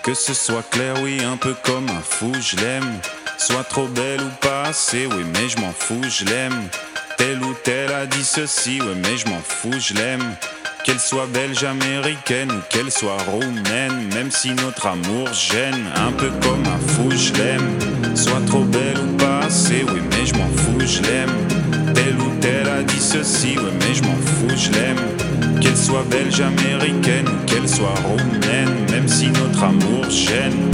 Que ce soit clair, oui, un peu comme un fou, je l'aime. Soit trop belle ou pas assez, oui, mais je m'en fous, je l'aime. Telle ou telle a dit ceci, ouais, mais je m'en fous, je l'aime. Qu'elle soit belge, américaine ou qu'elle soit roumaine, même si notre amour gêne, un peu comme un fou, je l'aime. Soit trop belle ou pas assez, oui, mais je m'en fous, je l'aime. Telle ou telle a dit ceci, ouais, mais je m'en fous, je l'aime. Qu'elle soit belge, américaine ou qu'elle soit roumaine, même si notre amour gêne.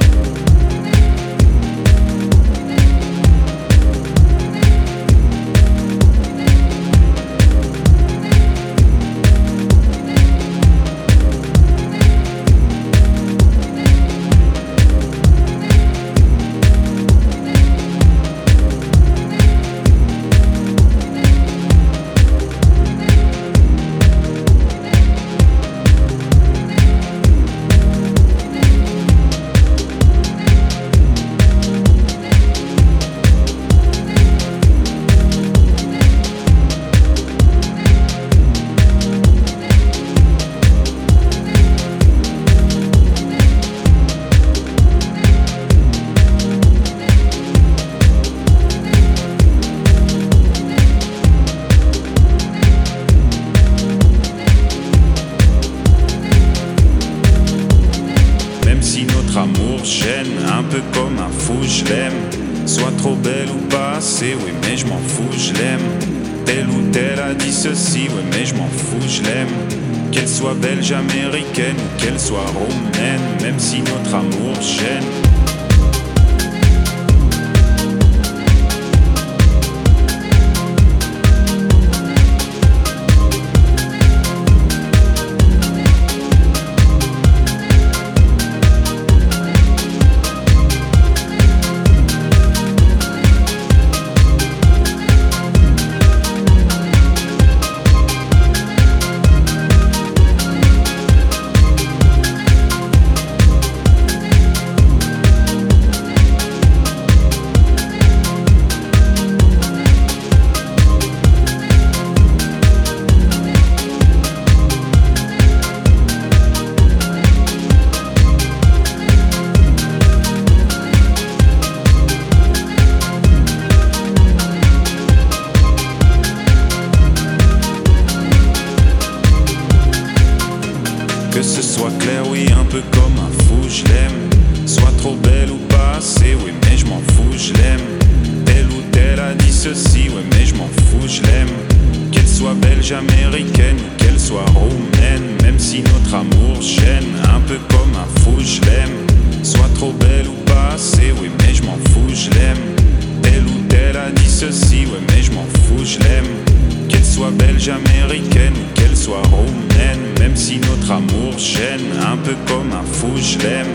Amour gêne, un peu comme un fou, je l'aime. Soit trop belle ou pas assez, oui, mais je m'en fous, je l'aime. Telle ou telle a dit ceci, oui, mais je m'en fous, je l'aime. Qu'elle soit belge, américaine ou qu'elle soit roumaine, même si notre amour gêne. Que ce soit clair, oui, un peu comme un fou, je l'aime. Soit trop belle ou pas assez, oui, mais je m'en fous, je l'aime. Telle ou telle a dit ceci, oui, mais je m'en fous, je l'aime. Qu'elle soit belge, américaine ou qu'elle soit roumaine, même si notre amour gêne, un peu comme un fou, je l'aime. Soit trop belle ou pas assez, oui, mais je m'en fous, je l'aime. Telle ou telle a dit ceci, oui, mais je m'en fous, je l'aime. Qu'elle soit belge, américaine ou qu'elle soit roumaine, même si notre amour gêne, un peu comme un fou, je l'aime.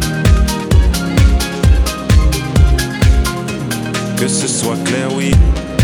Que ce soit clair, oui,